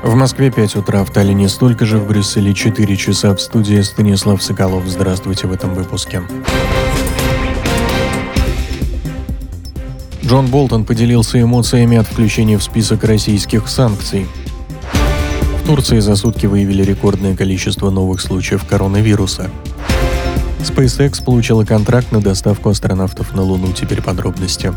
В Москве 5 утра, в Таллине столько же, в Брюсселе 4 часа. В студии Станислав Соколов. Здравствуйте в этом выпуске. Джон Болтон поделился эмоциями от включения в список российских санкций. В Турции за сутки выявили рекордное количество новых случаев коронавируса. SpaceX получила контракт на доставку астронавтов на Луну. Теперь подробности.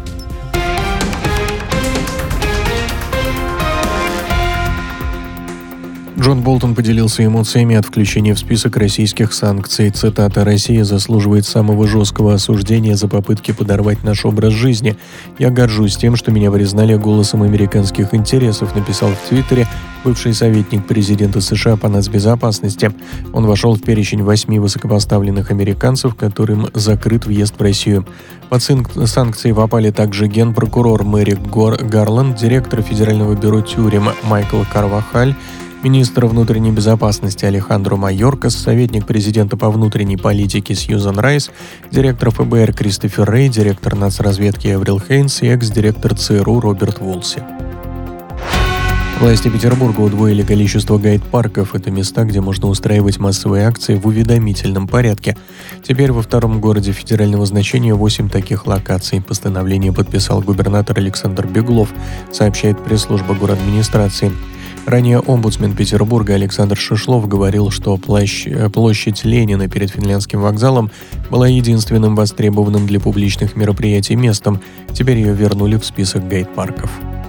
Джон Болтон поделился эмоциями от включения в список российских санкций. Цитата: «Россия заслуживает самого жесткого осуждения за попытки подорвать наш образ жизни. Я горжусь тем, что меня признали голосом американских интересов», написал в Твиттере бывший советник президента США по нацбезопасности. Он вошел в перечень 8 высокопоставленных американцев, которым закрыт въезд в Россию. Под санкции попали также генпрокурор Мерик Гарланд, директор Федерального бюро тюрем Майкл Карвахаль, министр внутренней безопасности Алехандро Майоркас, советник президента по внутренней политике Сьюзан Райс, директор ФБР Кристофер Рей, директор нацразведки Эврил Хейнс и экс-директор ЦРУ Роберт Вулси. Власти Петербурга удвоили количество гайд-парков. Это места, где можно устраивать массовые акции в уведомительном порядке. Теперь во втором городе федерального значения 8 таких локаций. Постановление подписал губернатор Александр Беглов, сообщает пресс-служба городадминистрации. Ранее омбудсмен Петербурга Александр Шишлов говорил, что площадь Ленина перед Финляндским вокзалом была единственным востребованным для публичных мероприятий местом. Теперь ее вернули в список гайд-парков.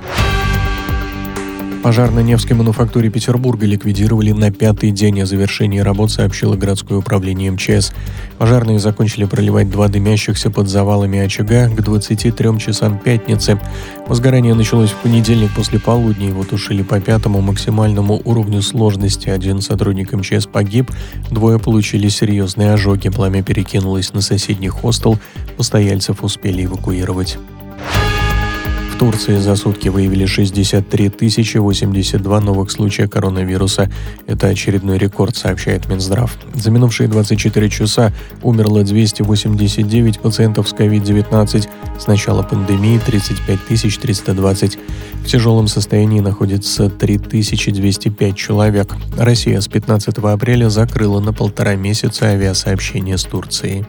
Пожар на Невской мануфактуре Петербурга ликвидировали на 5-й день. О завершении работ сообщило городское управление МЧС. Пожарные закончили проливать 2 дымящихся под завалами очага к 23 часам пятницы. Возгорание началось в понедельник после полудня. Его тушили по 5-му максимальному уровню сложности. 1 сотрудник МЧС погиб, 2 получили серьезные ожоги. Пламя перекинулось на соседний хостел. Постояльцев успели эвакуировать. В Турции за сутки выявили 63 082 новых случая коронавируса. Это очередной рекорд, сообщает Минздрав. За минувшие 24 часа умерло 289 пациентов с COVID-19. С начала пандемии 35 320. В тяжелом состоянии находится 3205 человек. Россия с 15 апреля закрыла на 1,5 месяца авиасообщение с Турцией.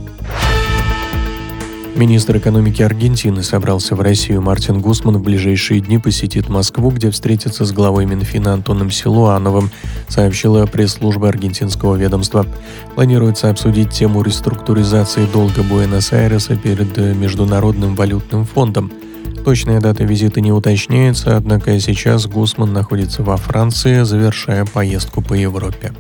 Министр экономики Аргентины собрался в Россию. Мартин Гусман в ближайшие дни посетит Москву, где встретится с главой Минфина Антоном Силуановым, сообщила пресс-служба аргентинского ведомства. Планируется обсудить тему реструктуризации долга Буэнос-Айреса перед Международным валютным фондом. Точная дата визита не уточняется, однако сейчас Гусман находится во Франции, завершая поездку по Европе.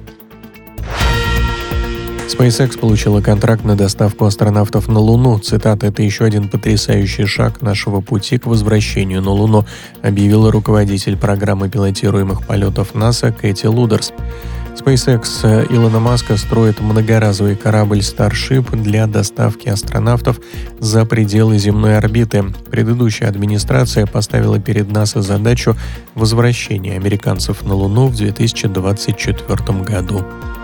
SpaceX получила контракт на доставку астронавтов на Луну. Цитата: «Это еще один потрясающий шаг нашего пути к возвращению на Луну», объявила руководитель программы пилотируемых полетов НАСА Кэти Лудерс. SpaceX Илона Маска строит многоразовый корабль Starship для доставки астронавтов за пределы земной орбиты. Предыдущая администрация поставила перед НАСА задачу возвращения американцев на Луну в 2024 году.